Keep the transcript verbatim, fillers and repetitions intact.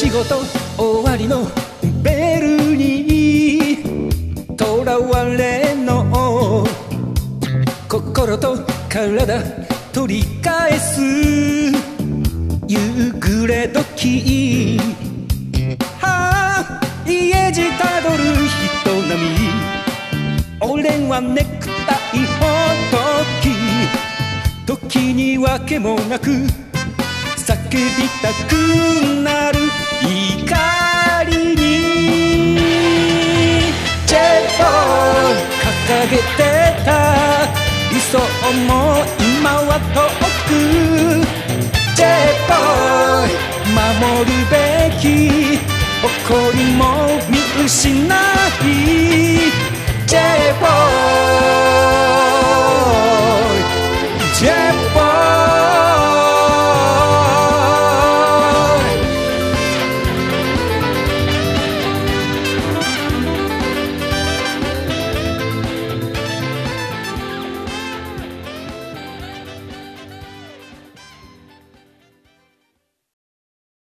仕事終わりのベルにとらわれの心と体取り返す夕暮れ時、はあ家路たどる人並み、俺はネクタイほどき、時にわけもなく叫びたくなる怒りに J-ボーイ 掲げてた理想も今は遠く J-ボーイ 守るべき誇りも見失い J-ボーイ